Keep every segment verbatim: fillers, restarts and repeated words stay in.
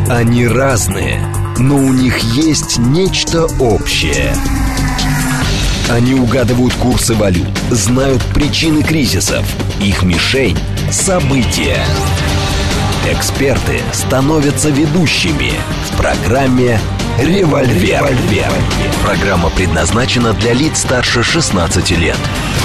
Они разные, но у них есть нечто общее. Они угадывают курсы валют, знают причины кризисов. Их мишень – события. Эксперты становятся ведущими в программе «Револьвер». «Револьвер». Программа предназначена для лиц старше шестнадцати лет.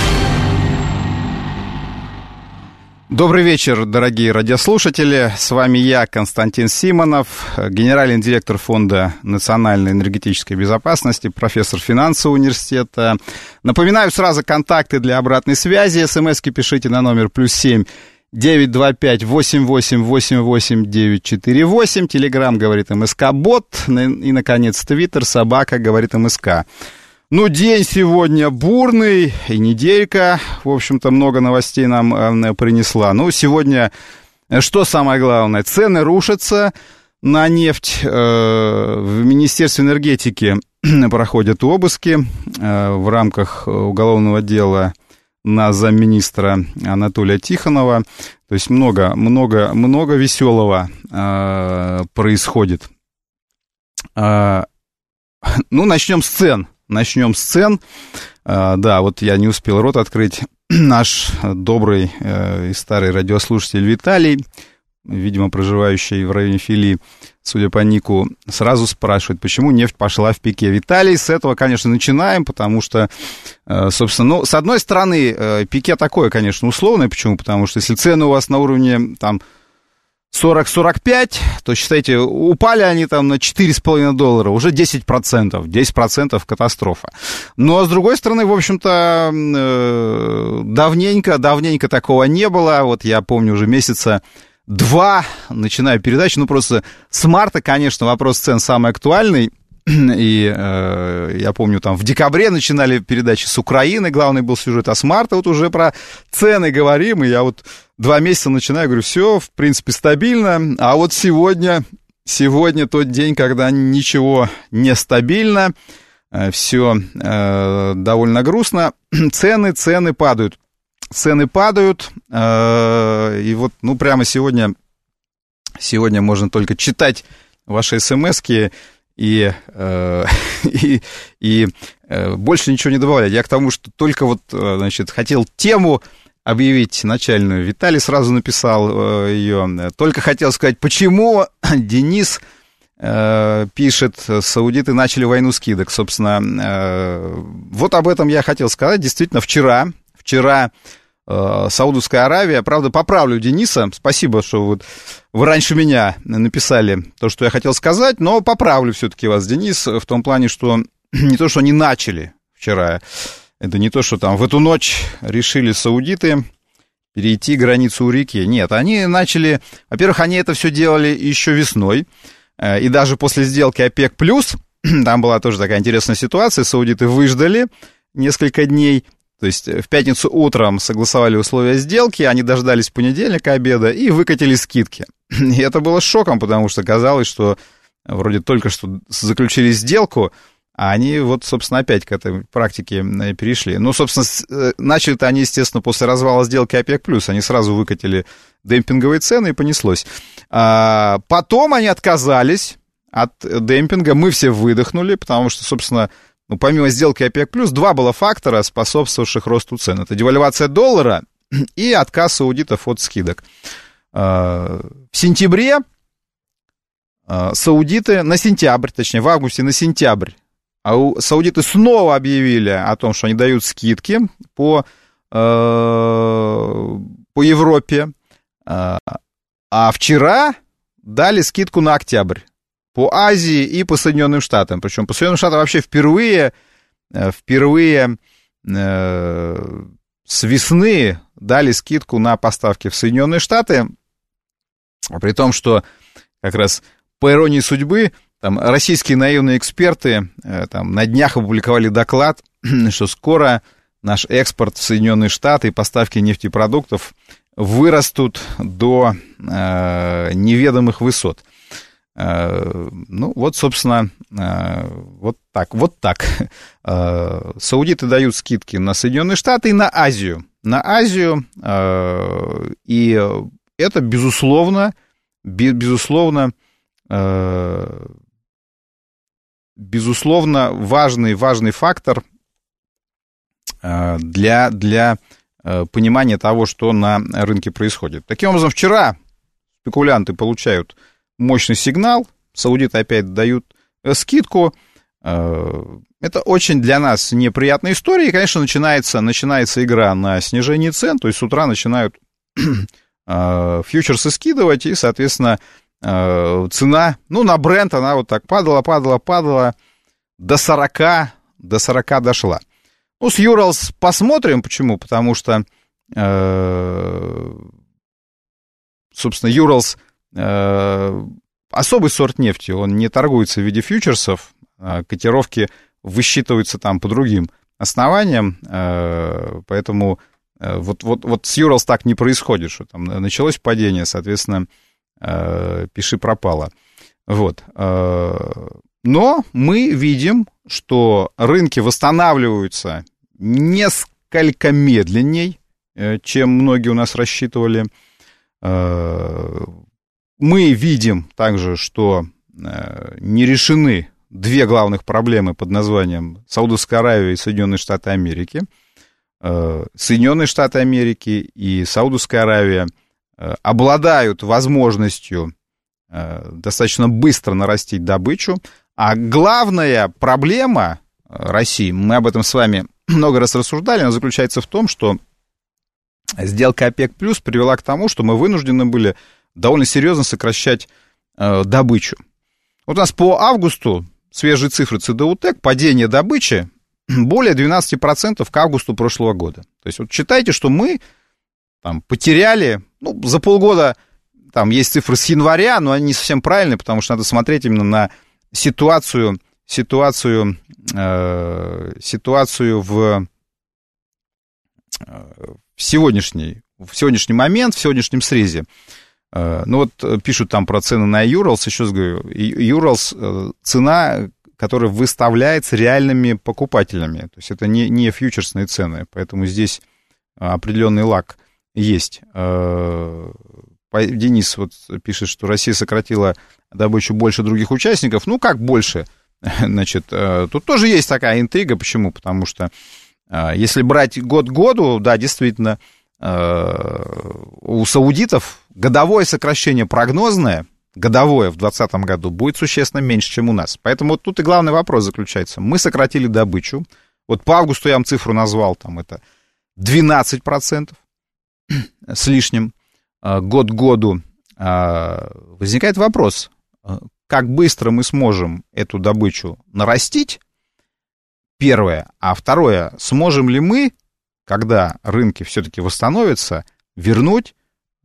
Добрый вечер, дорогие радиослушатели. С вами я, Константин Симонов, генеральный директор Фонда национальной энергетической безопасности, профессор финансового университета. Напоминаю сразу контакты для обратной связи. СМСки пишите на номер плюс семь девять два пять восемь восемь восемь восемь девять четыре восемь. Телеграм говорит МСК-бот. И, наконец, Твиттер собака говорит МСК. Ну, день сегодня бурный, и неделька, в общем-то, много новостей нам э, принесла. Ну, сегодня, что самое главное, цены рушатся на нефть. Э, в Министерстве энергетики проходят обыски э, в рамках уголовного дела на замминистра Анатолия Тихонова. То есть много, много, много веселого э, происходит. Э, ну, начнем с цен. Начнем с цен. А, да, вот я не успел рот открыть. Наш добрый э, и старый радиослушатель Виталий, видимо, проживающий в районе Фили, судя по нику, сразу спрашивает, почему нефть пошла в пике. Виталий, с этого, конечно, начинаем, потому что, э, собственно, ну, с одной стороны, э, пике такое, конечно, условное. Почему? Потому что если цены у вас на уровне, там, сорок сорок пять, то, считайте, упали они там на четыре с половиной доллара, уже десять процентов, десять процентов катастрофа. Но, с другой стороны, в общем-то, давненько, давненько такого не было. Вот я помню, уже месяца два начинаю передачу, ну, просто с марта, конечно, вопрос цен самый актуальный. И э, я помню, там в декабре начинали передачи с Украины, главный был сюжет, а с марта вот уже про цены говорим, и я вот два месяца начинаю, говорю, все, в принципе, стабильно, а вот сегодня, сегодня тот день, когда ничего не стабильно, э, все э, довольно грустно, цены, цены падают, цены падают, э, и вот, ну, прямо сегодня, сегодня можно только читать ваши смски, И, э, и, и э, больше ничего не добавлять. Я к тому, что только вот, значит, хотел тему объявить начальную. Виталий сразу написал э, ее. Только хотел сказать, почему Денис э, пишет, саудиты начали войну скидок. Собственно, э, вот об этом я хотел сказать. Действительно, вчера, вчера э, Саудовская Аравия, правда, поправлю Дениса, спасибо, что вот вы раньше меня написали то, что я хотел сказать, но поправлю все-таки вас, Денис, в том плане, что не то, что они начали вчера, это не то, что там в эту ночь решили саудиты перейти границу у реки. Нет, они начали, во-первых, они это все делали еще весной, и даже после сделки ОПЕК+, там была тоже такая интересная ситуация, саудиты выждали несколько дней. То есть в пятницу утром согласовали условия сделки, они дождались понедельника обеда и выкатили скидки. И это было шоком, потому что казалось, что вроде только что заключили сделку, а они вот, собственно, опять к этой практике перешли. Ну, собственно, начали-то они, естественно, после развала сделки ОПЕК+, они сразу выкатили демпинговые цены и понеслось. А потом они отказались от демпинга, мы все выдохнули, потому что, собственно, ну, помимо сделки ОПЕК+, два было фактора, способствовавших росту цен. Это девальвация доллара и отказ саудитов от скидок. В сентябре саудиты, на сентябрь, точнее, в августе на сентябрь, саудиты снова объявили о том, что они дают скидки по, по Европе, а вчера дали скидку на октябрь. По Азии и по Соединенным Штатам. Причем по Соединенным Штатам вообще впервые, впервые э, с весны дали скидку на поставки в Соединенные Штаты. При том, что как раз по иронии судьбы, там, российские наивные эксперты э, там, на днях опубликовали доклад, что скоро наш экспорт в Соединенные Штаты и поставки нефтепродуктов вырастут до э, неведомых высот. Ну, вот, собственно, вот так, вот так. Саудиты дают скидки на Соединенные Штаты и на Азию. На Азию, и это, безусловно, безусловно, безусловно, важный, важный фактор для, для понимания того, что на рынке происходит. Таким образом, вчера спекулянты получают мощный сигнал, саудиты опять дают скидку. Это очень для нас неприятная история, и, конечно, начинается, начинается игра на снижение цен, то есть с утра начинают фьючерсы скидывать, и, соответственно, цена, ну, на Brent она вот так падала, падала, падала, до сорока, до сорока дошла. Ну, с Urals посмотрим, почему, потому что, собственно, Urals особый сорт нефти, он не торгуется в виде фьючерсов, котировки высчитываются там по другим основаниям, поэтому вот, вот, вот с Urals так не происходит, что там началось падение, соответственно, пиши пропало. Вот. Но мы видим, что рынки восстанавливаются несколько медленней, чем многие у нас рассчитывали. Мы видим также, что не решены две главных проблемы под названием Саудовская Аравия и Соединенные Штаты Америки. Соединенные Штаты Америки и Саудовская Аравия обладают возможностью достаточно быстро нарастить добычу, а главная проблема России, мы об этом с вами много раз рассуждали, она заключается в том, что сделка ОПЕК+ привела к тому, что мы вынуждены были довольно серьезно сокращать добычу. Вот у нас по августу свежие цифры ЦДУТЭК, падение добычи более двенадцать процентов к августу прошлого года. То есть вот считайте, что мы там потеряли, ну, за полгода, там есть цифры с января, но они не совсем правильные, потому что надо смотреть именно на ситуацию, ситуацию, э, ситуацию в, в, сегодняшний, в сегодняшний момент, в сегодняшнем срезе. Э, ну вот пишут там про цены на Urals, еще раз говорю, Urals э, цена, которая выставляется реальными покупателями, то есть это не, не фьючерсные цены, поэтому здесь определенный лаг есть. Денис вот пишет, что Россия сократила добычу больше других участников. Ну, как больше? Значит, тут тоже есть такая интрига. Почему? Потому что если брать год к году, да, действительно, у саудитов годовое сокращение прогнозное, годовое в двадцатом году, будет существенно меньше, чем у нас. Поэтому вот тут и главный вопрос заключается. Мы сократили добычу. Вот по августу я вам цифру назвал, там это двенадцать процентов с лишним. Год к году. Возникает вопрос, как быстро мы сможем эту добычу нарастить, первое, а второе, сможем ли мы, когда рынки все-таки восстановятся, вернуть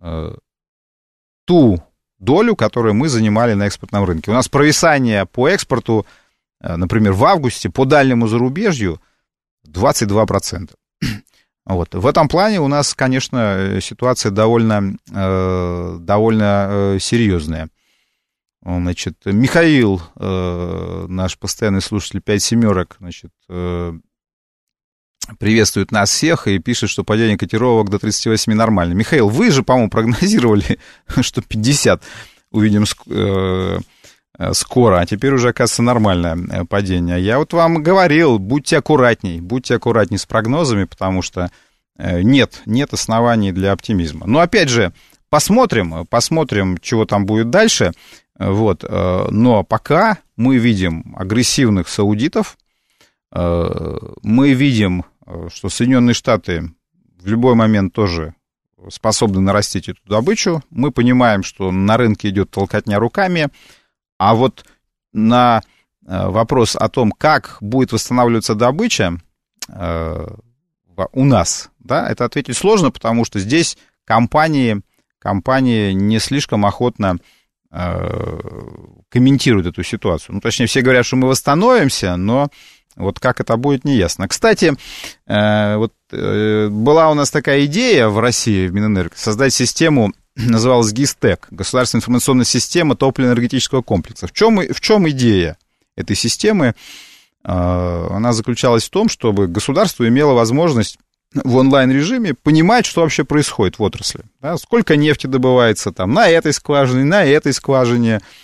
ту долю, которую мы занимали на экспортном рынке. У нас провисание по экспорту, например, в августе по дальнему зарубежью двадцать два процента. Вот. В этом плане у нас, конечно, ситуация довольно, э, довольно э, серьезная. Значит, Михаил, э, наш постоянный слушатель пять семерок, значит, э, приветствует нас всех и пишет, что падение котировок до тридцати восьми нормально. Михаил, вы же, по-моему, прогнозировали, что пятьдесят увидим э, скоро, а теперь уже, оказывается, нормальное падение. Я вот вам говорил, будьте аккуратней, будьте аккуратней с прогнозами, потому что нет, нет оснований для оптимизма. Но, опять же, посмотрим, посмотрим, чего там будет дальше, вот, но пока мы видим агрессивных саудитов, мы видим, что Соединенные Штаты в любой момент тоже способны нарастить эту добычу, мы понимаем, что на рынке идет толкотня руками. А вот на вопрос о том, как будет восстанавливаться добыча э, у нас, да, это ответить сложно, потому что здесь компании, компании не слишком охотно э, комментируют эту ситуацию. Ну, точнее, все говорят, что мы восстановимся, но вот как это будет, неясно. Кстати, э, вот э, была у нас такая идея в России, в Минэнерго, создать систему, называлась ГИСТЭК, Государственная информационная система топливно-энергетического комплекса. В чем, в чем идея этой системы? Она заключалась в том, чтобы государство имело возможность в онлайн-режиме понимать, что вообще происходит в отрасли. Да, сколько нефти добывается там на этой скважине, на этой скважине.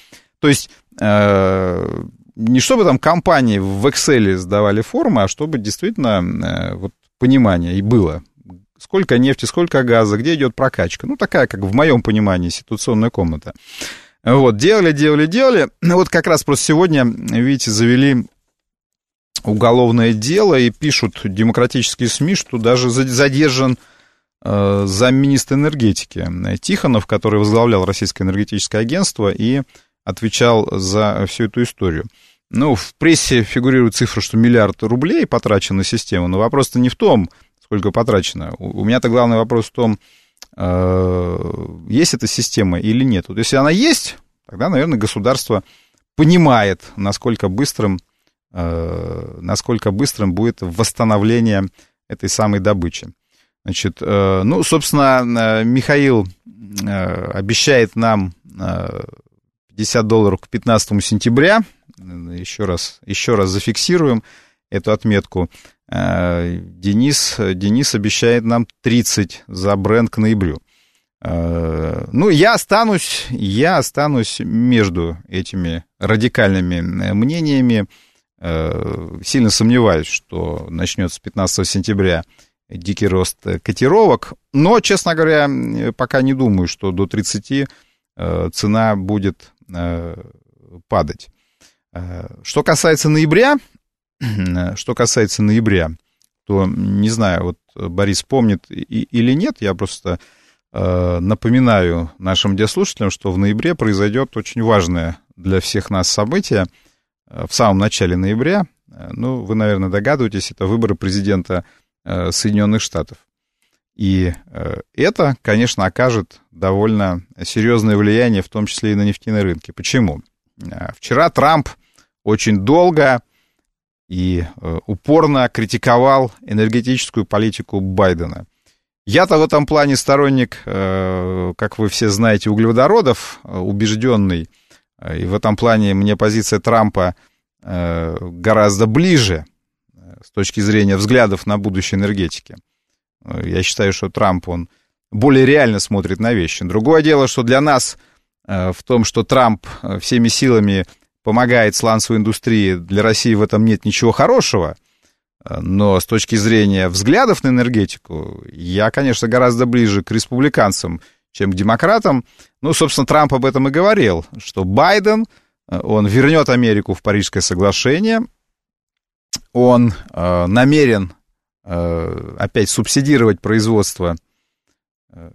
То есть э, не чтобы там компании в Excel сдавали формы, а чтобы действительно э, вот, понимание и было. Сколько нефти, сколько газа, где идет прокачка. Ну, такая, как в моем понимании, ситуационная комната. Вот, делали, делали, делали. Вот как раз просто сегодня, видите, завели уголовное дело и пишут демократические СМИ, что даже задержан э, замминистра энергетики Тихонов, который возглавлял Российское энергетическое агентство и отвечал за всю эту историю. Ну, в прессе фигурирует цифра, что миллиард рублей потрачено на систему, но вопрос-то не в том, сколько потрачено. У меня-то главный вопрос в том, есть эта система или нет. Вот если она есть, тогда, наверное, государство понимает, насколько быстрым, насколько быстрым будет восстановление этой самой добычи. Значит, ну, собственно, Михаил обещает нам пятьдесят долларов к пятнадцатому сентября. Еще раз, еще раз зафиксируем эту отметку. Денис, Денис обещает нам тридцать за бренд к ноябрю. Ну, я останусь, я останусь между этими радикальными мнениями. Сильно сомневаюсь, что начнется с пятнадцатого сентября дикий рост котировок. Но, честно говоря, пока не думаю, что до тридцати цена будет падать. Что касается ноября, что касается ноября, то не знаю, вот Борис помнит или нет, я просто э, напоминаю нашим радиослушателям, что в ноябре произойдет очень важное для всех нас событие. В самом начале ноября, ну, вы, наверное, догадываетесь, это выборы президента э, Соединенных Штатов. И э, это, конечно, окажет довольно серьезное влияние, в том числе и на нефтяные рынки. Почему? Вчера Трамп очень долго и э, упорно критиковал энергетическую политику Байдена. Я-то в этом плане сторонник, э, как вы все знаете, углеводородов, э, убежденный, э, и в этом плане мне позиция Трампа э, гораздо ближе э, с точки зрения взглядов на будущее энергетики. Э, я считаю, что Трамп, он более реально смотрит на вещи. Другое дело, что для нас э, в том, что Трамп э, всеми силами помогает сланцевой индустрии, для России в этом нет ничего хорошего, но с точки зрения взглядов на энергетику, я, конечно, гораздо ближе к республиканцам, чем к демократам. Ну, собственно, Трамп об этом и говорил, что Байден, он вернет Америку в Парижское соглашение, он э, намерен э, опять субсидировать производство э,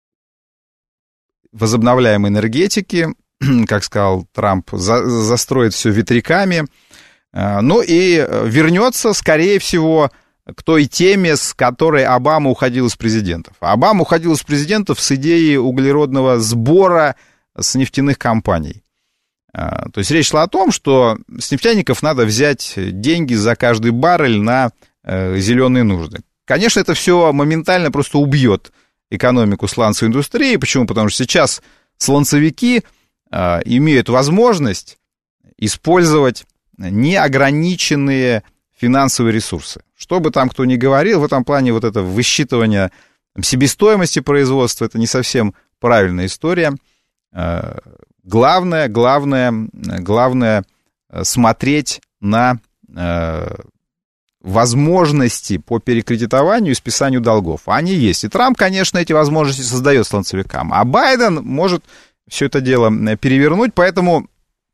возобновляемой энергетики, как сказал Трамп, за, застроит все ветряками, ну и вернется, скорее всего, к той теме, с которой Обама уходил из президентов. Обама уходил из президентов с идеей углеродного сбора с нефтяных компаний. То есть речь шла о том, что с нефтяников надо взять деньги за каждый баррель на зеленые нужды. Конечно, это все моментально просто убьет экономику сланцевой индустрии. Почему? Потому что сейчас сланцевики имеют возможность использовать неограниченные финансовые ресурсы. Что бы там кто ни говорил, в этом плане вот это высчитывание себестоимости производства, это не совсем правильная история. Главное, главное, главное смотреть на возможности по перекредитованию и списанию долгов. Они есть. И Трамп, конечно, эти возможности создает сланцевикам. А Байден может все это дело перевернуть, поэтому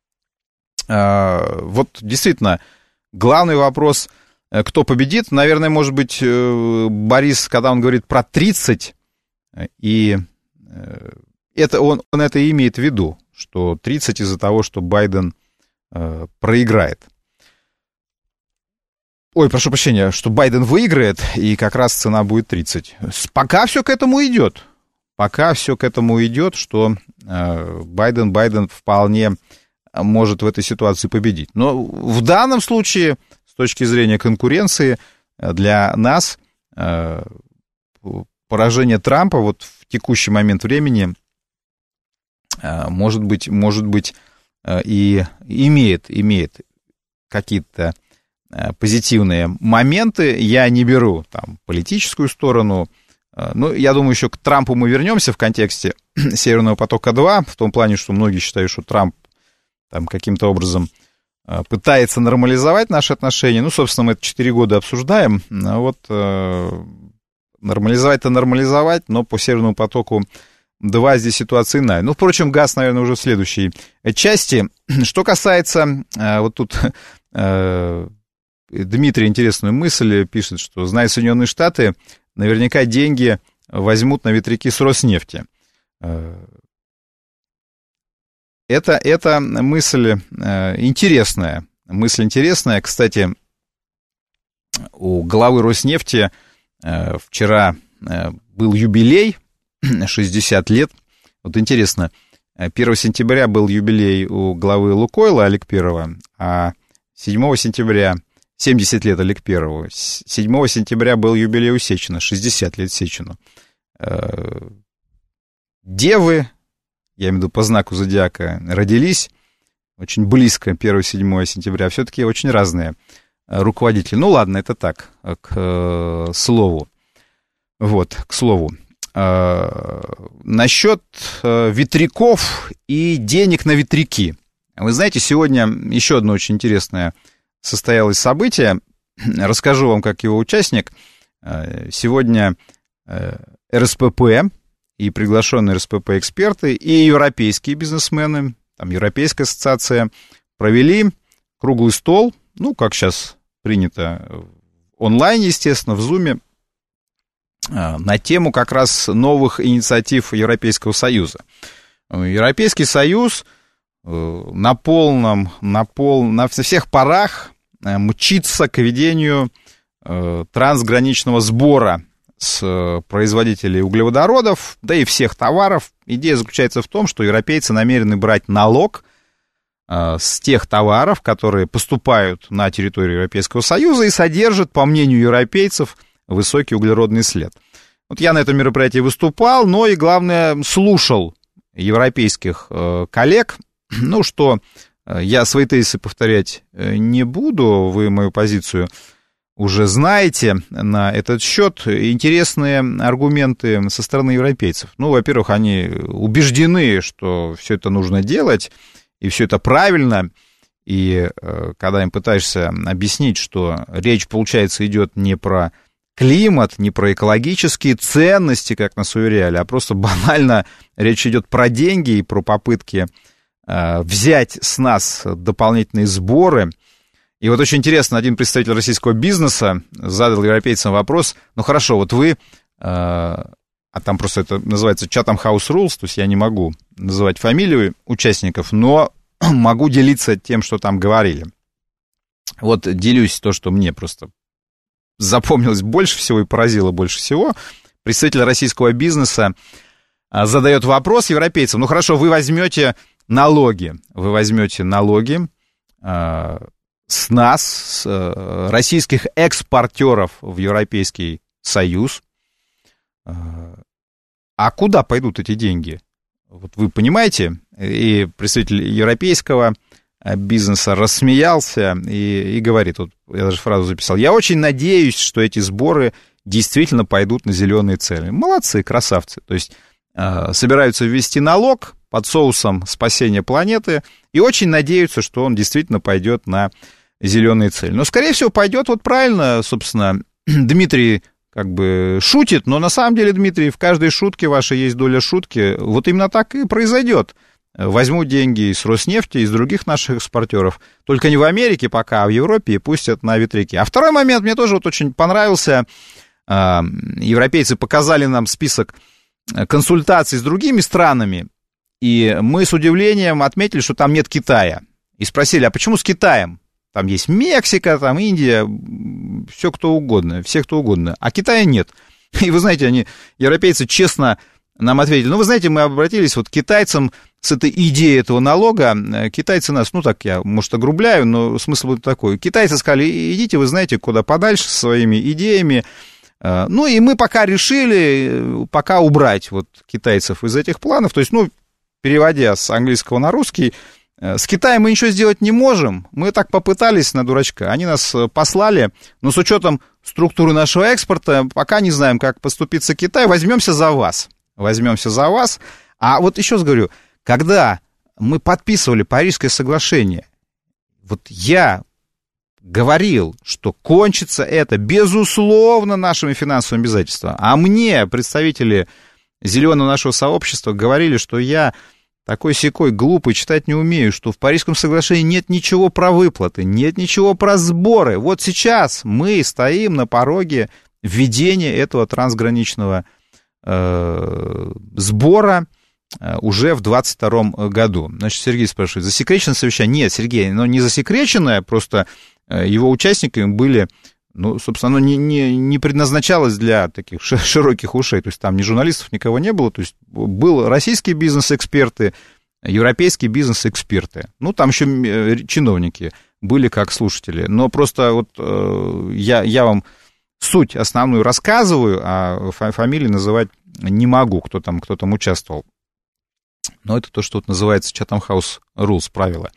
э, вот действительно главный вопрос, кто победит, наверное, может быть, э, Борис, когда он говорит про тридцать, и э, это, он, он это имеет в виду, что тридцать из-за того, что Байден э, проиграет. Ой, прошу прощения, что Байден выиграет, и как раз цена будет тридцать. Пока все к этому идет. Пока все к этому идет, что э, Байден, Байден вполне может в этой ситуации победить. Но в данном случае, с точки зрения конкуренции, для нас э, поражение Трампа вот в текущий момент времени э, может быть, может быть э, и имеет, имеет какие-то э, позитивные моменты. Я не беру там политическую сторону. Ну, я думаю, еще к Трампу мы вернемся в контексте Северного потока-два, в том плане, что многие считают, что Трамп там каким-то образом пытается нормализовать наши отношения. Ну, собственно, мы это четыре года обсуждаем. Вот нормализовать-то нормализовать, но по Северному потоку два здесь ситуация иная. Ну, впрочем, газ, наверное, уже в следующей части. Что касается, вот тут Дмитрий интересную мысль пишет, что, зная Соединенные Штаты, наверняка деньги возьмут на ветряки с Роснефти. Это, это мысль интересная. Мысль интересная. Кстати, у главы Роснефти вчера был юбилей, шестьдесят лет. Вот интересно, первого сентября был юбилей у главы Лукойла Олег Первого, а седьмого сентября, семьдесят лет Олег Первого, седьмого сентября был юбилей у Сечина, шестьдесят лет Сечину. Девы, я имею в виду по знаку зодиака, родились очень близко первого-седьмого сентября, все-таки очень разные руководители. Ну ладно, это так, к э, слову. Вот, к слову. Э, насчет э, ветряков и денег на ветряки. Вы знаете, сегодня еще одно очень интересное состоялось событие. Расскажу вам, как его участник. Э, сегодня э, эр эс пэ пэ и приглашенные эр эс пэ пэ-эксперты, и европейские бизнесмены, там Европейская ассоциация, провели круглый стол, ну, как сейчас принято, онлайн, естественно, в Зуме, на тему как раз новых инициатив Европейского Союза. Европейский Союз на полном, на, пол, на всех парах мчится к ведению трансграничного сбора с производителей углеводородов, да и всех товаров. Идея заключается в том, что европейцы намерены брать налог э, с тех товаров, которые поступают на территорию Европейского Союза и содержат, по мнению европейцев, высокий углеродный след. Вот я на этом мероприятии выступал, но и, главное, слушал европейских э, коллег. Ну что, э, я свои тезисы повторять не буду, вы мою позицию уже знаете на этот счет. Интересные аргументы со стороны европейцев. Ну, во-первых, они убеждены, что все это нужно делать, и все это правильно. И э, когда им пытаешься объяснить, что речь, получается, идет не про климат, не про экологические ценности, как нас уверяли, а просто банально речь идет про деньги и про попытки э, взять с нас дополнительные сборы. И вот очень интересно, один представитель российского бизнеса задал европейцам вопрос: ну хорошо, вот вы, э, а там просто это называется Chatham House Rules, то есть я не могу называть фамилию участников, но могу делиться тем, что там говорили. Вот делюсь то, что мне просто запомнилось больше всего и поразило больше всего. Представитель российского бизнеса задает вопрос европейцам: ну хорошо, вы возьмете налоги, вы возьмете налоги э, с нас, с российских экспортеров в Европейский Союз. А куда пойдут эти деньги? Вот вы понимаете? И представитель европейского бизнеса рассмеялся и, и говорит, вот я даже фразу записал: я очень надеюсь, что эти сборы действительно пойдут на зеленые цели. Молодцы, красавцы. То есть э, собираются ввести налог под соусом спасения планеты и очень надеются, что он действительно пойдет на зеленые цели. Но, скорее всего, пойдет вот правильно, собственно, Дмитрий как бы шутит, но на самом деле, Дмитрий, в каждой шутке вашей есть доля шутки. Вот именно так и произойдет. Возьмут деньги из Роснефти, из других наших экспортеров, только не в Америке пока, а в Европе, и пустят на ветряки. А второй момент мне тоже вот очень понравился. Европейцы показали нам список консультаций с другими странами, и мы с удивлением отметили, что там нет Китая. И спросили: а почему с Китаем? Там есть Мексика, там Индия, все кто угодно, все кто угодно, а Китая нет. И вы знаете, они, европейцы, честно нам ответили: ну, вы знаете, мы обратились вот к китайцам с этой идеей этого налога, китайцы нас, ну, так я, может, огрубляю, но смысл будет такой. Китайцы сказали: идите, вы знаете, куда подальше со своими идеями. Ну, и мы пока решили, пока убрать вот китайцев из этих планов, то есть, ну, переводя с английского на русский, с Китаем мы ничего сделать не можем. Мы так попытались на дурачка. Они нас послали, но с учетом структуры нашего экспорта пока не знаем, как поступиться Китай. Возьмемся за вас. Возьмемся за вас. А вот еще раз говорю, когда мы подписывали Парижское соглашение, вот я говорил, что кончится это, безусловно, нашими финансовыми обязательствами. А мне представители зеленого нашего сообщества говорили, что я такой-сякой глупый, читать не умею, что в Парижском соглашении нет ничего про выплаты, нет ничего про сборы. Вот сейчас мы стоим на пороге введения этого трансграничного э, сбора э, уже в двадцать втором году. Значит, Сергей спрашивает, засекреченное совещание? Нет, Сергей, оно не засекреченное, просто его участниками были, ну, собственно, оно не, не, не предназначалось для таких широких ушей, то есть там ни журналистов, никого не было, то есть был российские бизнес-эксперты, европейские бизнес-эксперты, ну, там еще чиновники были как слушатели, но просто вот я, я вам суть основную рассказываю, а фамилии называть не могу, кто там, кто там участвовал, но это то, что вот называется Chatham House Rules, правила.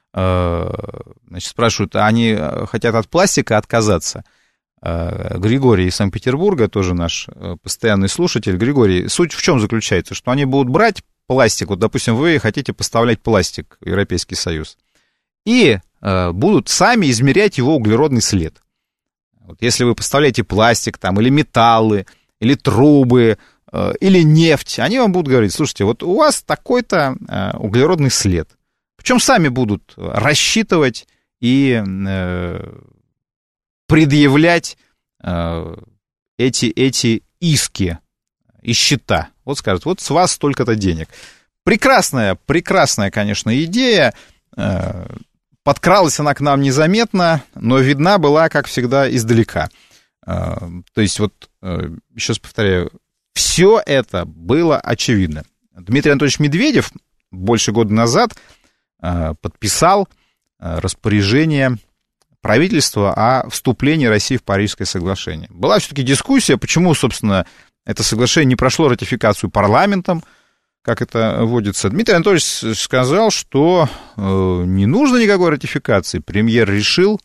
Значит, спрашивают, они хотят от пластика отказаться? Григорий из Санкт-Петербурга, тоже наш постоянный слушатель. Григорий, суть в чем заключается? Что они будут брать пластик, вот, допустим, вы хотите поставлять пластик в Европейский Союз, и будут сами измерять его углеродный след. Вот если вы поставляете пластик там, или металлы, или трубы, или нефть, они вам будут говорить, слушайте, вот у вас такой-то углеродный след. Причем сами будут рассчитывать и э, предъявлять э, эти, эти иски и счета. Вот скажут, вот с вас столько-то денег. Прекрасная, прекрасная, конечно, идея. Э, подкралась она к нам незаметно, но видна была, как всегда, издалека. Э, то есть, вот, э, еще раз повторяю, все это было очевидно. Дмитрий Анатольевич Медведев больше года назад подписал распоряжение правительства о вступлении России в Парижское соглашение. Была все-таки дискуссия, почему, собственно, это соглашение не прошло ратификацию парламентом, как это водится. Дмитрий Анатольевич сказал, что не нужно никакой ратификации. Премьер решил,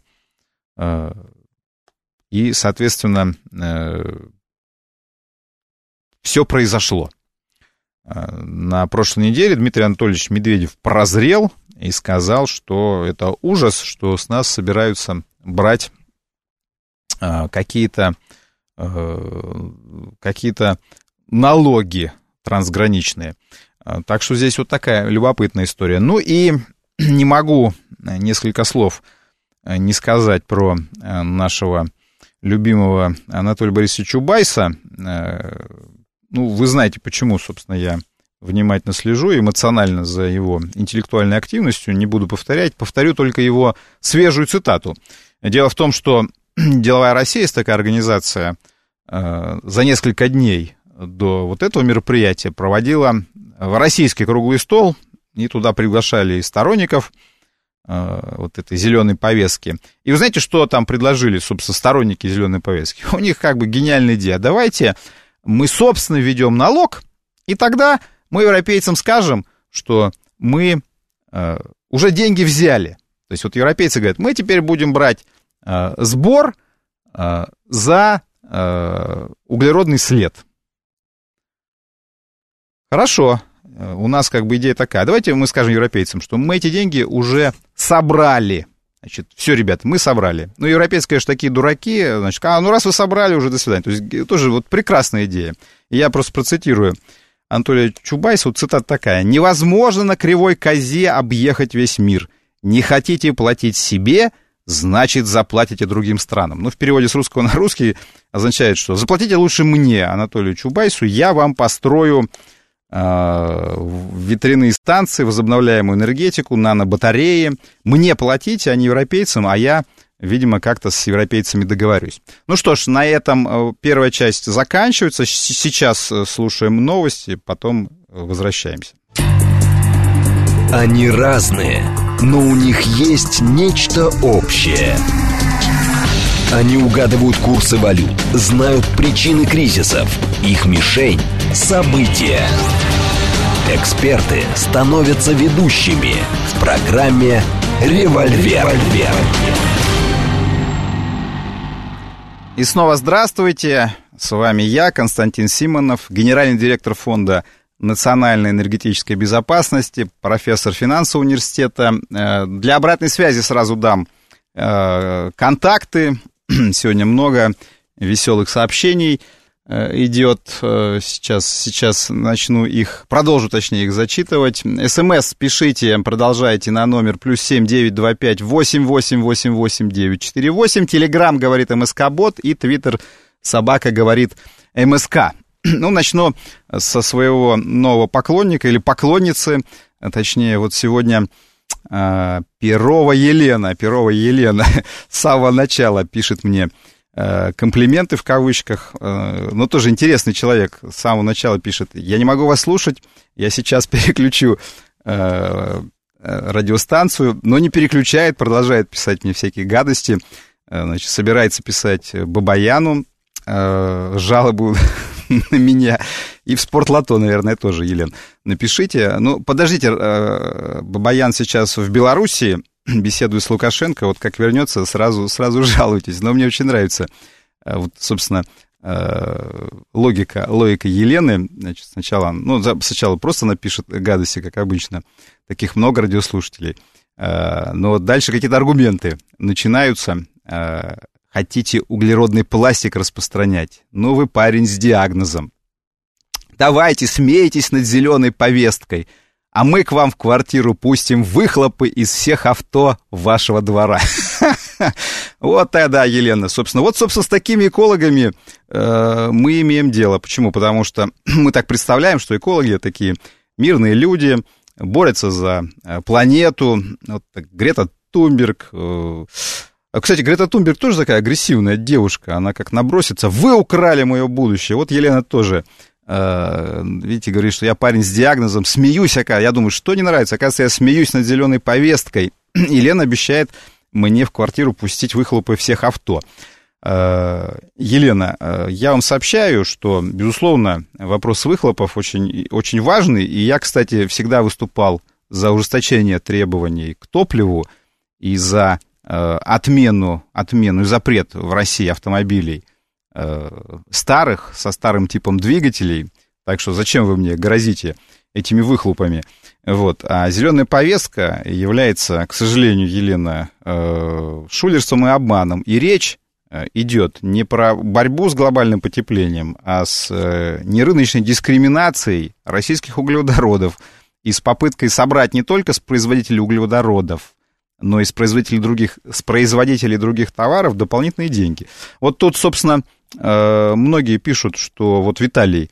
и, соответственно, все произошло. На прошлой неделе Дмитрий Анатольевич Медведев прозрел и сказал, что это ужас, что с нас собираются брать какие-то, какие-то налоги трансграничные. Так что здесь вот такая любопытная история. Ну и не могу несколько слов не сказать про нашего любимого Анатолия Борисовича Чубайса. Ну, вы знаете, почему, собственно, я внимательно слежу эмоционально за его интеллектуальной активностью, не буду повторять, повторю только его свежую цитату. Дело в том, что «Деловая Россия», есть такая организация, за несколько дней до вот этого мероприятия проводила российский круглый стол, и туда приглашали сторонников вот этой зеленой повестки. И вы знаете, что там предложили, собственно, сторонники зеленой повестки? У них как бы гениальная идея. Давайте мы, собственно, введем налог, и тогда мы европейцам скажем, что мы э, уже деньги взяли. То есть вот европейцы говорят, мы теперь будем брать э, сбор э, за э, углеродный след. Хорошо, у нас как бы идея такая. Давайте мы скажем европейцам, что мы эти деньги уже собрали. Значит, все, ребята, мы собрали. Ну, европейцы, конечно, такие дураки. Значит, а, ну, раз вы собрали, уже до свидания. То есть, тоже вот прекрасная идея. И я просто процитирую Анатолия Чубайса. Вот цитата такая. «Невозможно на кривой козе объехать весь мир. Не хотите платить себе, значит, заплатите другим странам». Ну, в переводе с русского на русский означает, что заплатите лучше мне, Анатолию Чубайсу, я вам построю ветряные станции, возобновляемую энергетику, нанобатареи. Мне платите, а не европейцам, а я, видимо, как-то с европейцами договорюсь. Ну что ж, на этом первая часть заканчивается. Сейчас слушаем новости, потом возвращаемся. Они разные, но у них есть нечто общее. Они угадывают курсы валют, знают причины кризисов. Их мишень – события. Эксперты становятся ведущими в программе «Револьвер». И снова здравствуйте. С вами я, Константин Симонов, генеральный директор фонда национальной энергетической безопасности, профессор финансового университета. Для обратной связи сразу дам контакты. Сегодня много веселых сообщений идет. Сейчас, сейчас начну их, продолжу, точнее, их зачитывать. СМС пишите, продолжайте на номер плюс семь девять два пять восемь восемь восемь восемь девять четыре восемь. Телеграм говорит МСК-бот и Твиттер собака говорит МСК. Ну, начну со своего нового поклонника или поклонницы. Точнее, вот сегодня Перова Елена. Перова Елена с самого начала пишет мне комплименты в кавычках, но тоже интересный человек, с самого начала пишет: я не могу вас слушать, я сейчас переключу радиостанцию, но не переключает, продолжает писать мне всякие гадости, значит, собирается писать Бабаяну жалобу на меня, и в Спортлото, наверное, тоже, Елен, напишите. Ну, подождите, Бабаян сейчас в Белоруссии, беседую с Лукашенко, вот как вернется, сразу, сразу жалуйтесь. Но мне очень нравится, вот, собственно, логика, логика Елены. Значит, сначала, ну, сначала просто напишет гадости, как обычно. Таких много радиослушателей. Но дальше какие-то аргументы начинаются. Хотите углеродный пластик распространять? Ну, вы парень с диагнозом. Давайте, смейтесь над зеленой повесткой, а мы к вам в квартиру пустим выхлопы из всех авто вашего двора. Вот тогда, Елена, собственно, вот, собственно, с такими экологами э, мы имеем дело. Почему? Потому что мы так представляем, что экологи такие мирные люди, борются за планету. Вот так, Грета Тунберг. Э, кстати, Грета Тунберг тоже такая агрессивная девушка. Она как набросится: вы украли мое будущее. Вот Елена тоже. Видите, говорит, что я парень с диагнозом, смеюсь, оказывается. Я думаю, что не нравится? Оказывается, я смеюсь над зеленой повесткой. Елена обещает мне в квартиру пустить выхлопы всех авто. Елена, я вам сообщаю, что, безусловно, вопрос выхлопов очень, очень важный. И я, кстати, всегда выступал за ужесточение требований к топливу и за отмену, отмену и запрет в России автомобилей старых, со старым типом двигателей, так что зачем вы мне грозите этими выхлопами? Вот. А зеленая повестка является, к сожалению, Елена, шулерством и обманом. И речь идет не про борьбу с глобальным потеплением, а с нерыночной дискриминацией российских углеводородов и с попыткой собрать не только с производителей углеводородов, но и с производителей других, с производителей других товаров дополнительные деньги. Вот тут, собственно, многие пишут, что вот Виталий,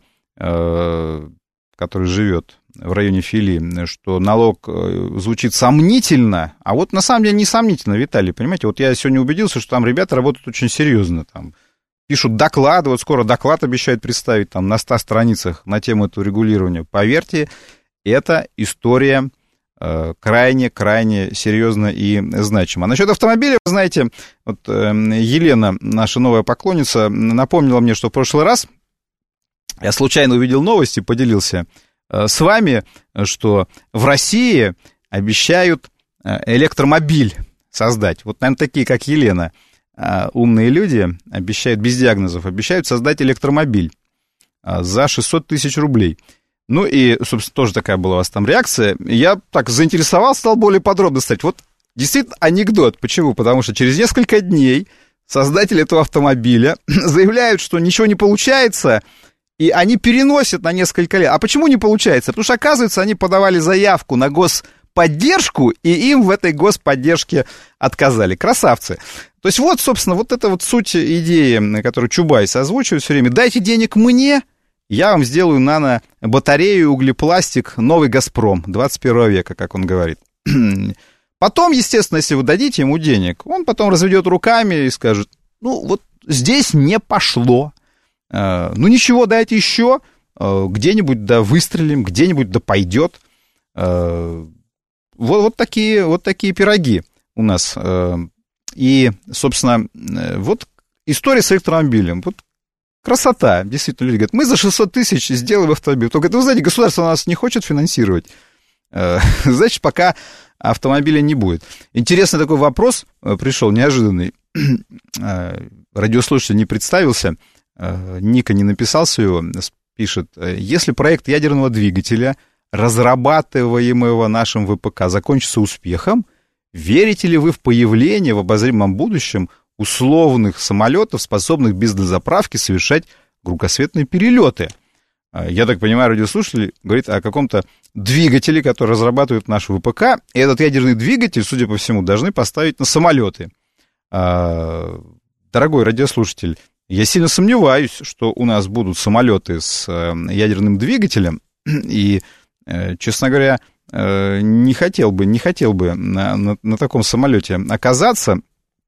который живет в районе Фили, что налог звучит сомнительно, а вот на самом деле не сомнительно, Виталий, понимаете, вот я сегодня убедился, что там ребята работают очень серьезно, там пишут доклады, вот скоро доклад обещают представить там на ста страницах на тему этого регулирования. Поверьте, это история крайне-крайне серьезно и значимо. А насчет автомобиля, вы знаете, вот Елена, наша новая поклонница, напомнила мне, что в прошлый раз я случайно увидел новости, поделился с вами, что в России обещают электромобиль создать. Вот, наверное, такие, как Елена, умные люди, обещают, без диагнозов, обещают создать электромобиль за шестьсот тысяч рублей. Ну и, собственно, тоже такая была у вас там реакция. Я так заинтересовался, стал более подробно стать. Вот действительно анекдот. Почему? Потому что через несколько дней создатели этого автомобиля заявляют, что ничего не получается, и они переносят на несколько лет. А почему не получается? Потому что, оказывается, они подавали заявку на господдержку, и им в этой господдержке отказали. Красавцы. То есть вот, собственно, вот это вот суть идеи, которую Чубайс озвучивает все время. Дайте денег мне, я вам сделаю нано-батарею, углепластик, новый «Газпром» двадцать первого века, как он говорит. Потом, естественно, если вы дадите ему денег, он потом разведет руками и скажет: ну, вот здесь не пошло. Ну, ничего, дайте еще, где-нибудь да выстрелим, где-нибудь да пойдет. Вот, вот, такие, вот такие пироги у нас. И, собственно, вот история с электромобилем. Вот красота, действительно, люди говорят: мы за шестьсот тысяч сделаем автомобиль. Только, вы знаете, государство нас не хочет финансировать, значит, пока автомобиля не будет. Интересный такой вопрос пришел, неожиданный. Радиослушатель не представился, Ника не написал своего. пишет, если проект ядерного двигателя, разрабатываемого нашим ВПК, закончится успехом, верите ли вы в появление в обозримом будущем условных самолетов, способных без дозаправки совершать кругосветные перелеты? Я так понимаю, радиослушатель говорит о каком-то двигателе, который разрабатывает наш ВПК, и этот ядерный двигатель, судя по всему, должны поставить на самолеты. Дорогой радиослушатель, я сильно сомневаюсь, что у нас будут самолеты с ядерным двигателем, и, честно говоря, не хотел бы, не хотел бы на, на, на таком самолете оказаться,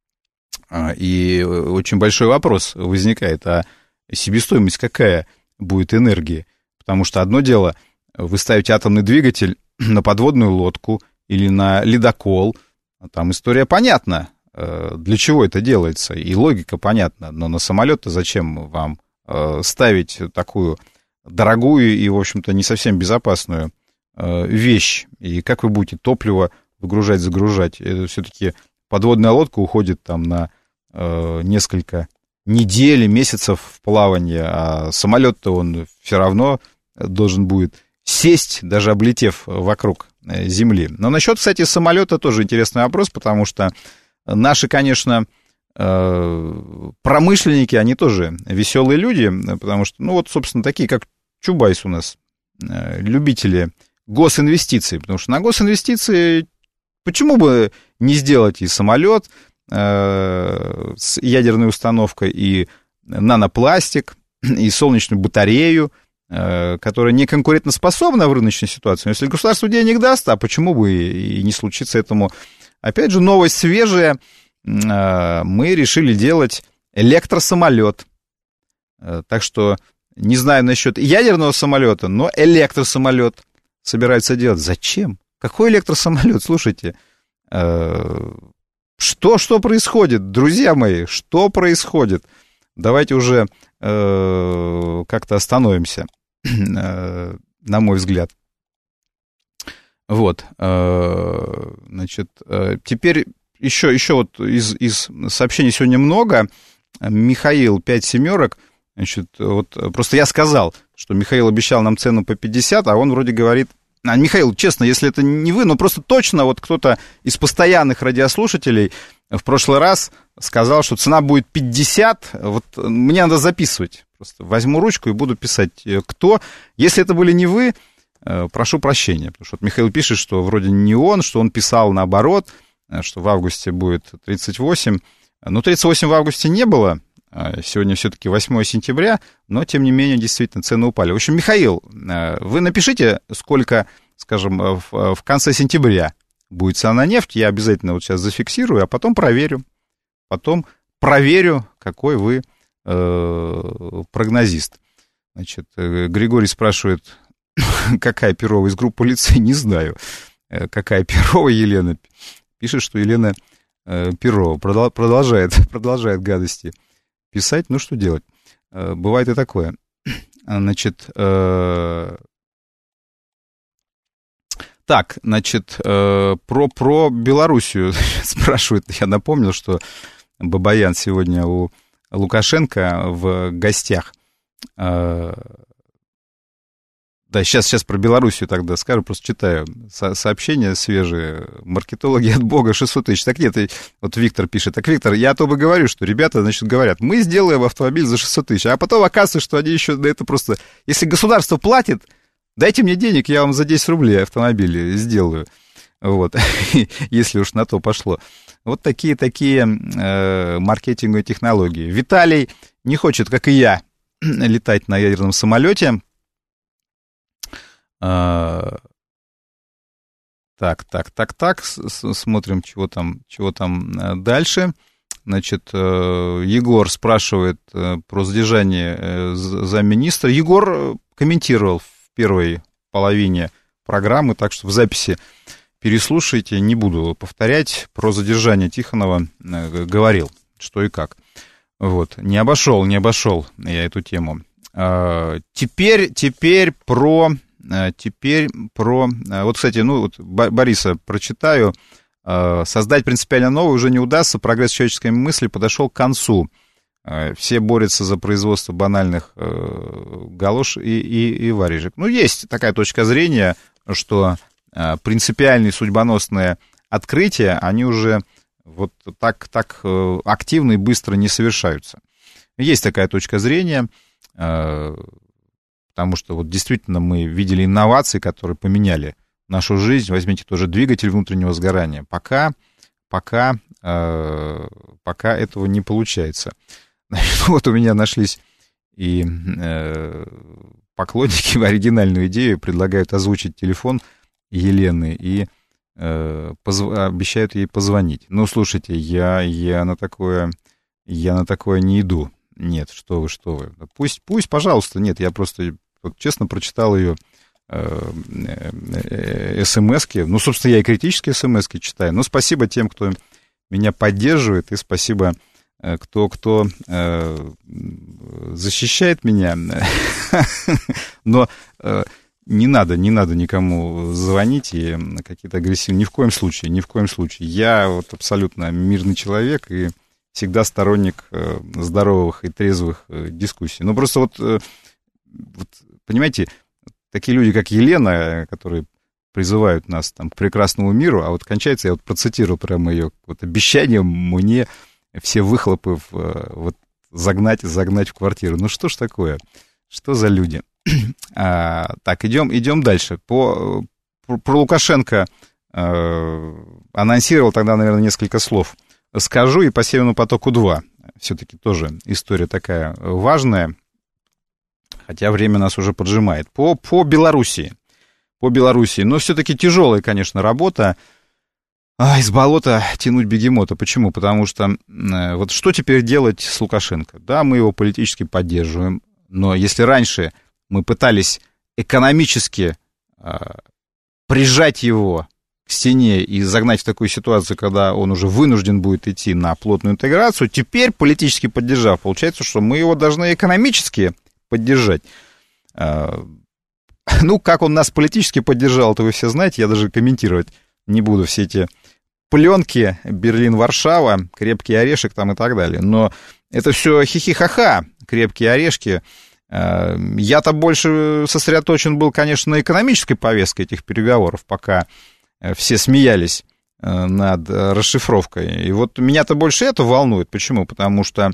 и очень большой вопрос возникает, а себестоимость какая будет энергии? Потому что одно дело, вы ставите атомный двигатель на подводную лодку или на ледокол, там история понятна, для чего это делается, и логика понятна, но на самолет-то зачем вам ставить такую дорогую и, в общем-то, не совсем безопасную вещь, и как вы будете топливо выгружать, загружать? Все-таки подводная лодка уходит там на несколько недель, месяцев в плавание, а самолет-то он все равно должен будет сесть, даже облетев вокруг Земли. Но насчет, кстати, самолета тоже интересный вопрос, потому что наши, конечно, промышленники, они тоже веселые люди, потому что, ну вот, собственно, такие, как Чубайс у нас, любители госинвестиций, потому что на госинвестиции почему бы не сделать и самолет с ядерной установкой, и нанопластик, и солнечную батарею, которая не конкурентоспособна в рыночной ситуации. Но если государство денег даст, а почему бы и не случиться этому? Опять же, новость свежая. Мы решили делать электросамолет. Так что не знаю насчет ядерного самолета, но электросамолет собираются делать. Зачем? Какой электросамолет? Слушайте, что, что происходит, друзья мои? Что происходит? Давайте уже как-то остановимся, на мой взгляд. Вот, значит, теперь еще, еще вот из, из сообщений сегодня много. Михаил, пять семерок, значит, вот просто я сказал, что Михаил обещал нам цену по пятьдесят, а он вроде говорит... А, Михаил, честно, если это не вы, но просто точно вот кто-то из постоянных радиослушателей в прошлый раз сказал, что цена будет пятьдесят, вот мне надо записывать. Просто возьму ручку и буду писать, кто. Если это были не вы, прошу прощения, потому что вот Михаил пишет, что вроде не он, что он писал наоборот, что в августе будет тридцать восемь. Но тридцать восемь в августе не было, сегодня все-таки восьмое сентября, но, тем не менее, действительно, цены упали. В общем, Михаил, вы напишите, сколько, скажем, в, в конце сентября будет цена на нефть, я обязательно вот сейчас зафиксирую, а потом проверю, потом проверю, какой вы э, прогнозист. Значит, Григорий спрашивает, какая Перова из группы лицей, не знаю. Какая Перова, Елена? Пишет, что Елена э, Перова продолжает, продолжает гадости писать. Ну, что делать? Э, бывает и такое. Значит, э, так, значит, э, про, про Белоруссию спрашивают. Я напомнил, что Бабаян сегодня у Лукашенко в гостях. Э, Да, сейчас, сейчас про Белоруссию тогда скажу, просто читаю со- сообщения свежие. Маркетологи от бога шестьсот тысяч. Так нет, вот Виктор пишет. Так, Виктор, я о том и говорю, что ребята, значит, говорят, мы сделаем автомобиль за шестьсот тысяч, а потом оказывается, что они еще на это просто... Если государство платит, дайте мне денег, я вам за десять рублей автомобиль сделаю. Вот, если уж на то пошло. Вот такие-такие э, маркетинговые технологии. Виталий не хочет, как и я, летать на ядерном самолете. Так, так, так, так, смотрим, чего там, чего там дальше. Значит, Егор спрашивает про задержание замминистра. Егор комментировал в первой половине программы, так что в записи переслушайте, не буду повторять. Про задержание Тихонова говорил, что и как. Вот, не обошел, не обошел я эту тему. Теперь, теперь про... Теперь про... Вот, кстати, ну, вот Бориса прочитаю. Создать принципиально новое уже не удастся. Прогресс человеческой мысли подошел к концу. все борются за производство банальных галош и, и, и варежек. Ну, есть такая точка зрения, что принципиальные судьбоносные открытия, они уже вот так, так активно и быстро не совершаются. Есть такая точка зрения, потому что вот действительно мы видели инновации, которые поменяли нашу жизнь. Возьмите тоже двигатель внутреннего сгорания. Пока, пока, пока этого не получается. Вот у меня нашлись и э, поклонники в оригинальную идею, предлагают озвучить телефон Елены и э, позв... обещают ей позвонить. Ну, слушайте, я, я, на такое, я на такое не иду. Нет, что вы, что вы. Пусть, пусть, пожалуйста, нет, я просто вот, честно прочитал ее э, э, смс-ки. Ну, собственно, я и критические смс-ки читаю. Но спасибо тем, кто меня поддерживает, и спасибо кто, кто э, защищает меня, но э, не надо, не надо никому звонить и какие-то агрессивные, ни в коем случае, ни в коем случае. Я вот абсолютно мирный человек и всегда сторонник э, здоровых и трезвых э, дискуссий. Ну, просто вот, э, вот, понимаете, такие люди, как Елена, которые призывают нас там, к прекрасному миру, а вот кончается, я вот процитирую прямо ее вот, обещание мне все выхлопы в, вот, загнать, загнать в квартиру. Ну что ж такое? Что за люди? А, так, идем, идем дальше. По, про, про Лукашенко э, анонсировал тогда, наверное, несколько слов. Скажу и по Северному потоку-два. Все-таки тоже история такая важная, хотя время нас уже поджимает. По, по Белоруссии. По Белоруссии. Но все-таки тяжелая, конечно, работа. А, из болота тянуть бегемота. Почему? Потому что э, вот что теперь делать с Лукашенко? Да, мы его политически поддерживаем, но если раньше мы пытались экономически э, прижать его к стене и загнать в такую ситуацию, когда он уже вынужден будет идти на плотную интеграцию, теперь, политически поддержав, получается, что мы его должны экономически поддержать. Э, ну, как он нас политически поддержал, это вы все знаете, я даже комментировать не буду все эти пленки, Берлин-Варшава, крепкий орешек там и так далее. Но это все хихи-ха-ха, крепкие орешки. Я-то больше сосредоточен был, конечно, на экономической повестке этих переговоров, пока все смеялись над расшифровкой. И вот меня-то больше это волнует. Почему? Потому что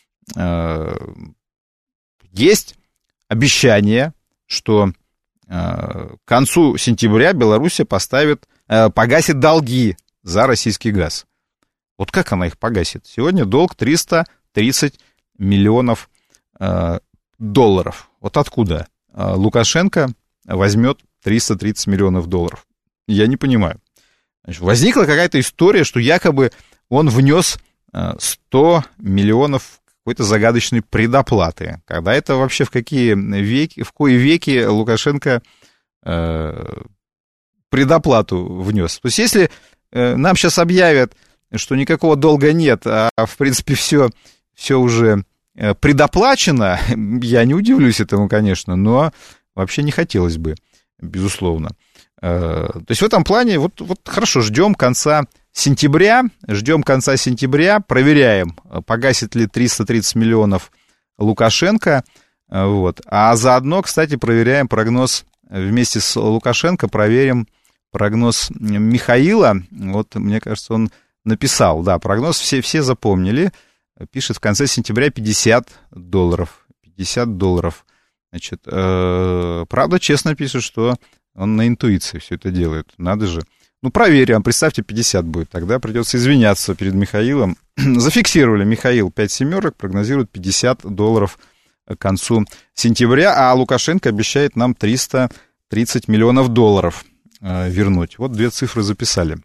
есть обещание, что к концу сентября Белоруссия поставит, погасит долги за российский газ. Вот как она их погасит? Сегодня долг триста тридцать миллионов э, долларов. Вот откуда э, Лукашенко возьмет триста тридцать миллионов долларов? Я не понимаю. Значит, возникла какая-то история, что якобы он внес э, сто миллионов какой-то загадочной предоплаты. Когда это вообще в какие веки, в кои веки Лукашенко э, предоплату внес? То есть если нам сейчас объявят, что никакого долга нет, а, в принципе, все, все уже предоплачено, я не удивлюсь этому, конечно, но вообще не хотелось бы, безусловно. То есть в этом плане, вот, вот хорошо, ждем конца сентября, ждем конца сентября, проверяем, погасит ли триста тридцать миллионов Лукашенко, вот, а заодно, кстати, проверяем прогноз, вместе с Лукашенко проверим прогноз Михаила, вот, мне кажется, он написал, да, прогноз все, все запомнили, пишет в конце сентября пятьдесят долларов, пятьдесят долларов, значит, э, правда, честно пишет, что он на интуиции все это делает, надо же, ну, проверим, представьте, пятьдесят будет, тогда придется извиняться перед Михаилом, зафиксировали, Михаил пять семерок, прогнозирует пятьдесят долларов к концу сентября, а Лукашенко обещает нам триста тридцать миллионов долларов вернуть. Вот две цифры записали.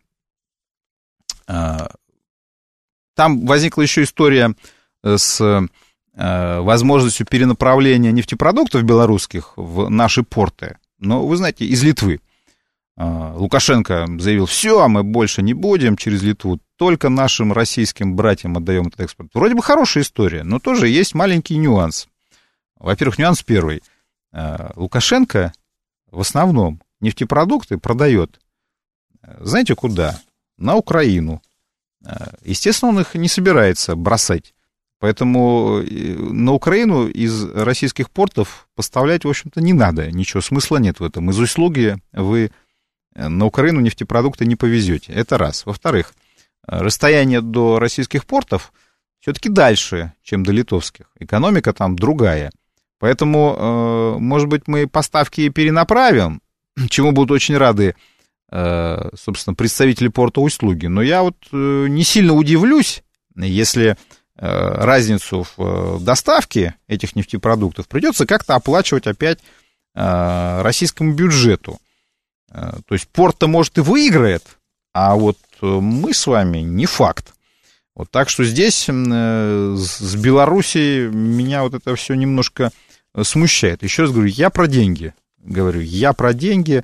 Там возникла еще история с возможностью перенаправления нефтепродуктов белорусских в наши порты. Но, вы знаете, из Литвы. Лукашенко заявил, все, мы больше не будем через Литву, только нашим российским братьям отдаем этот экспорт. Вроде бы хорошая история, но тоже есть маленький нюанс. Во-первых, нюанс первый. Лукашенко в основном нефтепродукты продает, знаете, куда? На Украину. Естественно, он их не собирается бросать Поэтому на Украину из российских портов поставлять, в общем-то, не надо. Ничего, смысла нет в этом. Из Услуги вы на Украину нефтепродукты не повезете. Это раз. Во-вторых, расстояние до российских портов все-таки дальше, чем до литовских. Экономика там другая. Поэтому, может быть, мы поставки перенаправим, чему будут очень рады, собственно, представители порта Услуги. Но я вот не сильно удивлюсь, если разницу в доставке этих нефтепродуктов придется как-то оплачивать опять российскому бюджету. То есть порт-то, может, и выиграет, а вот мы с вами не факт. Вот так что здесь с Белоруссией меня вот это все немножко смущает. Еще раз говорю, я про деньги. Говорю, я про деньги,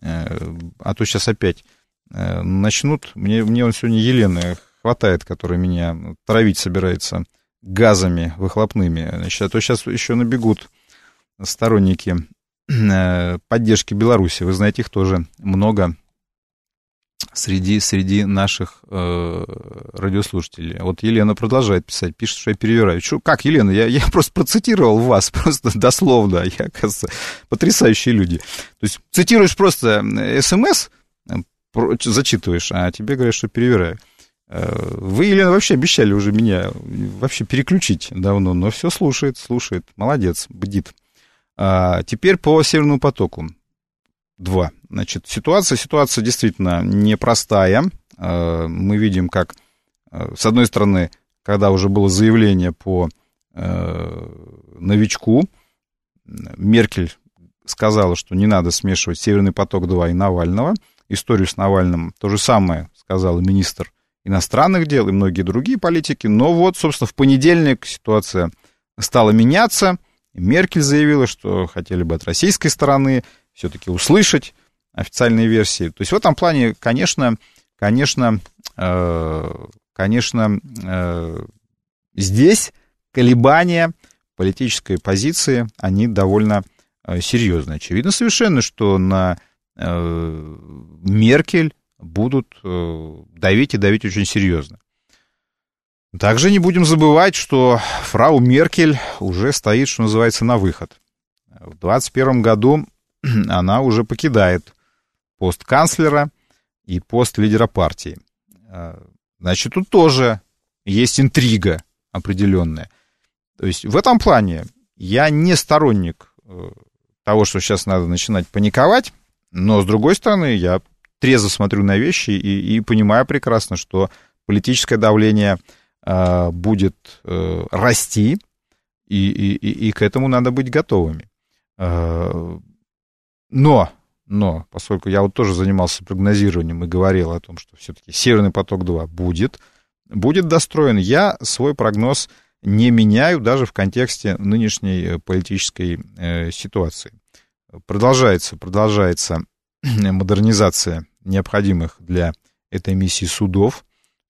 а то сейчас опять начнут. Мне, мне он сегодня Елена хватает, которая меня травить собирается газами выхлопными. Значит, а то сейчас еще набегут сторонники поддержки Беларуси. Вы знаете, их тоже много среди, среди наших э, радиослушателей. Вот Елена продолжает писать, пишет, что я перевираю. Что, как, Елена? Я, я просто процитировал вас, просто дословно. Я, оказывается, потрясающие люди. То есть цитируешь просто СМС, зачитываешь, а тебе говорят, что перевираю. Вы, Елена, вообще обещали уже меня вообще переключить давно, но все слушает, слушает. Молодец, бдит. А теперь по Северному потоку два. Значит, ситуация, ситуация действительно непростая. Мы видим, как, с одной стороны, когда уже было заявление по новичку, Меркель сказала, что не надо смешивать Северный поток-два и Навального. Историю с Навальным то же самое сказал министр иностранных дел и многие другие политики. Но вот, собственно, в понедельник ситуация стала меняться. Меркель заявила, что хотели бы от российской стороны все-таки услышать официальные версии. То есть в этом плане, конечно, конечно, э, конечно, э, здесь колебания политической позиции, они довольно э, серьезные. Очевидно совершенно, что на э, Меркель будут э, давить и давить очень серьезно. Также не будем забывать, что фрау Меркель уже стоит, что называется, на выход. В двадцать первом году она уже покидает пост канцлера и пост лидера партии. Значит, тут тоже есть интрига определенная. То есть в этом плане я не сторонник того, что сейчас надо начинать паниковать, но, с другой стороны, я трезво смотрю на вещи и, и понимаю прекрасно, что политическое давление э, будет э, расти, и, и, и к этому надо быть готовыми. Э, но, но, поскольку я вот тоже занимался прогнозированием и говорил о том, что все-таки Северный поток-два будет, будет достроен, я свой прогноз не меняю даже в контексте нынешней политической э, ситуации. Продолжается, продолжается модернизация необходимых для этой миссии судов.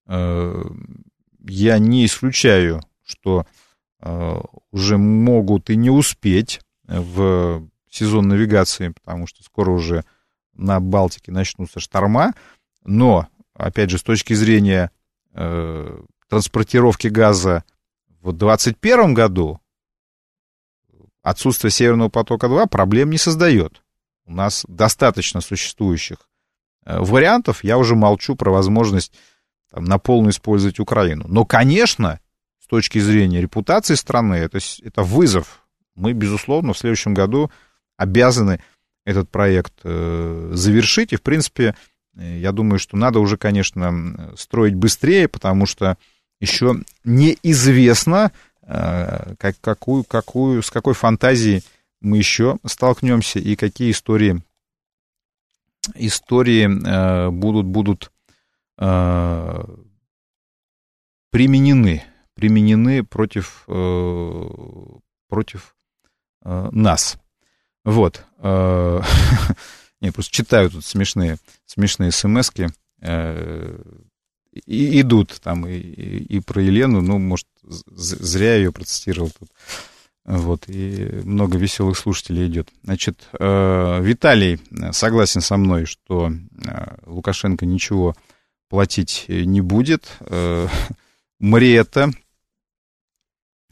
Я не исключаю, что уже могут и не успеть в сезон навигации, потому что скоро уже на Балтике начнутся шторма, но, опять же, с точки зрения транспортировки газа в двадцать первом году отсутствие Северного потока-два проблем не создает. У нас достаточно существующих вариантов, я уже молчу про возможность там, на полную использовать Украину. Но, конечно, с точки зрения репутации страны, это, это вызов. Мы, безусловно, в следующем году обязаны этот проект э, завершить. И, в принципе, я думаю, что надо уже, конечно, строить быстрее, потому что еще неизвестно, э, как, какую, какую, с какой фантазией мы еще столкнемся и какие истории, истории э, будут, будут э, применены, применены против, э, против э, нас. Вот. Э, я просто читаю тут смешные, смешные смс-ки. Э, и идут там и, и, и про Елену, ну, может, зря я ее процитировал тут. Вот, и много веселых слушателей идет. Значит, э, Виталий согласен со мной, что э, Лукашенко ничего платить не будет. Э, Мариетта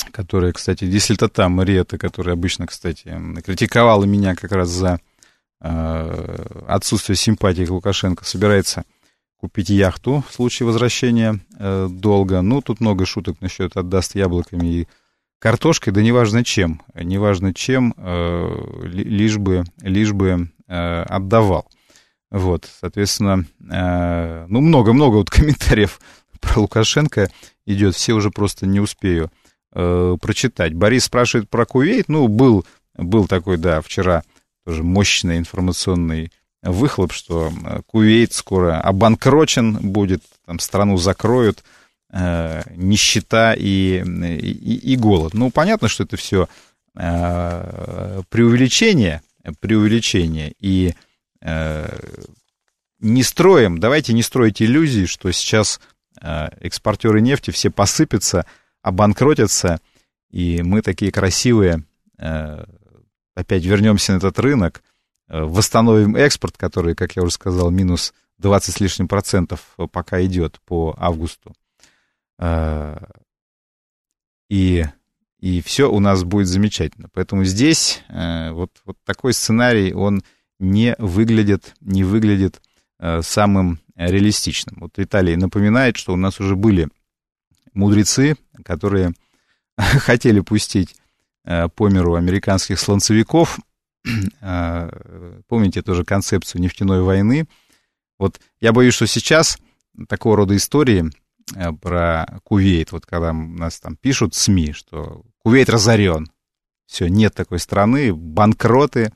которая, кстати, Дислитата Мариетта, которая обычно, кстати, критиковала меня как раз за э, отсутствие симпатии к Лукашенко, собирается купить яхту в случае возвращения э, долга. Ну, тут много шуток насчет отдаст яблоками и картошкой, да неважно чем, неважно чем, э, лишь бы, лишь бы э, отдавал. Вот, соответственно, э, ну, много-много вот комментариев про Лукашенко идет, все уже просто не успею э, прочитать. Борис спрашивает про Кувейт, ну, был, был такой, да, вчера тоже мощный информационный выхлоп, что Кувейт скоро обанкрочен будет, там страну закроют, э, нищета и, и, и голод. Ну, понятно, что это все э, преувеличение, преувеличение, и э, не строим, давайте не строить иллюзий, что сейчас э, экспортеры нефти все посыпятся, обанкротятся, и мы такие красивые, э, опять вернемся на этот рынок, восстановим экспорт, который, как я уже сказал, минус двадцать с лишним процентов пока идет по августу. И, и все у нас будет замечательно. Поэтому здесь вот, вот такой сценарий, он не выглядит, не выглядит самым реалистичным. Вот Виталий напоминает, что у нас уже были мудрецы, которые хотели пустить по миру американских слонцевиков. Помните тоже концепцию нефтяной войны. Вот я боюсь, что сейчас такого рода истории про Кувейт, вот когда нас там пишут СМИ, что Кувейт разорен, все, нет такой страны, банкроты,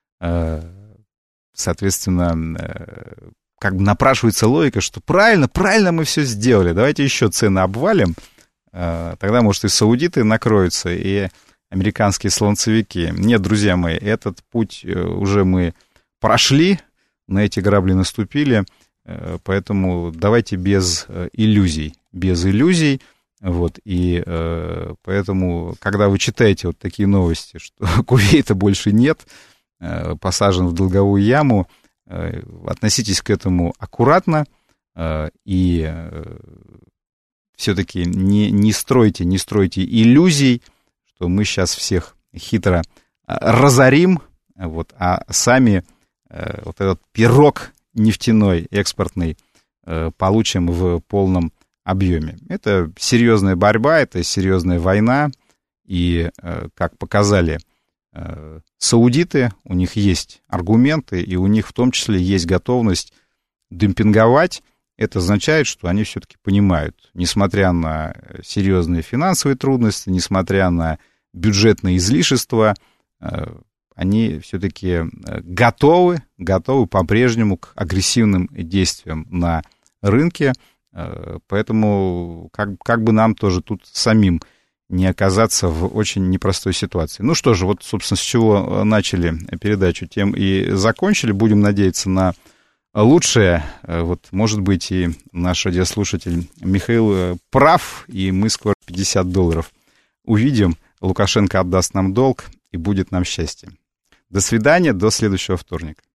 соответственно, как бы напрашивается логика, что правильно, правильно мы все сделали, давайте еще цены обвалим, тогда, может, и саудиты накроются, и американские слонцевики. Нет, друзья мои, этот путь уже мы прошли, на эти грабли наступили, поэтому давайте без иллюзий, без иллюзий, вот, и поэтому, когда вы читаете вот такие новости, что Кувейта больше нет, посажен в долговую яму, относитесь к этому аккуратно и все-таки не, не стройте, не стройте иллюзий, что мы сейчас всех хитро разорим, вот, а сами э, вот этот пирог нефтяной, экспортный, э, получим в полном объеме. Это серьезная борьба, это серьезная война, и, э, как показали э, саудиты, у них есть аргументы, и у них в том числе есть готовность демпинговать. Это означает, что они все-таки понимают, несмотря на серьезные финансовые трудности, несмотря на бюджетные излишества, они все-таки готовы, готовы по-прежнему к агрессивным действиям на рынке. Поэтому как, как бы нам тоже тут самим не оказаться в очень непростой ситуации. Ну что же, вот, собственно, с чего начали передачу, тем и закончили. Будем надеяться на лучшее. Вот, может быть, и наш радиослушатель Михаил прав, и мы скоро пятьдесят долларов увидим. Лукашенко отдаст нам долг, и будет нам счастье. До свидания, до следующего вторника.